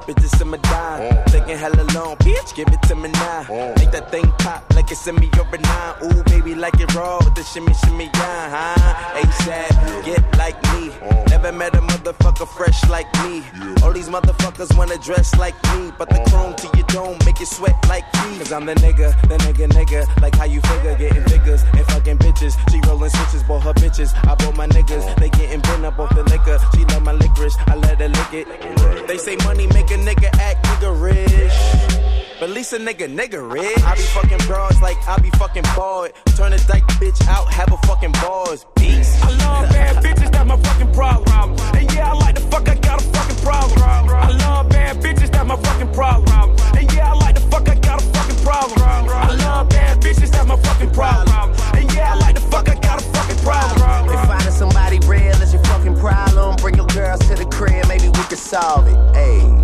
bitches in my dime. Taking hella long, bitch, give it to me now. Make that thing pop like it's in me over 9. Ooh, baby, like it raw with the shimmy, shimmy, yeah, huh? ASAP, get like me. Never met a motherfucker fresh like me. All these motherfuckers wanna dress like me, but the chrome to your dome make you sweat like me. Cause I'm the nigga, like how you figure, getting figures and fucking bitches. She rolling switches, bought her bitches. I bought my niggas, they getting bent up off the liquor. She love my licorice, I let her lick it. They say money make a nigga act niggerish, but at least a nigga rich. I be fucking broads like I be fucking bored. Turn a dyke bitch out, have a fucking bars. Peace. I love bad bitches, that's my fucking problem. And yeah, I like the fuck, I got a fucking problem. I love bad bitches, that's my fucking problem. And yeah, I like the fuck, I got a fucking problem. I love bad bitches, that's my fucking problem. And yeah, I like the fuck, I got a fucking problem. If finding somebody real is your fucking problem, bring your girls to the crib, maybe we can solve it. Ayy.